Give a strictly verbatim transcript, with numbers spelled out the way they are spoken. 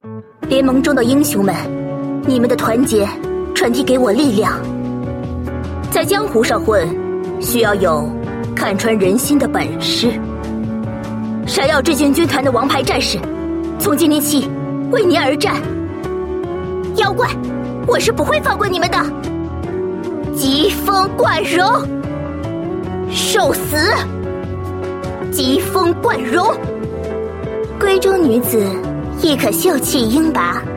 联盟中的英雄们，你们的团结传递给我力量。在江湖上混，需要有看穿人心的本事。闪耀之军军团的王牌战士，从今天起为你而战。妖怪，我是不会放过你们的！疾风贯容，受死！疾风贯容。闺中女子亦可秀气英拔，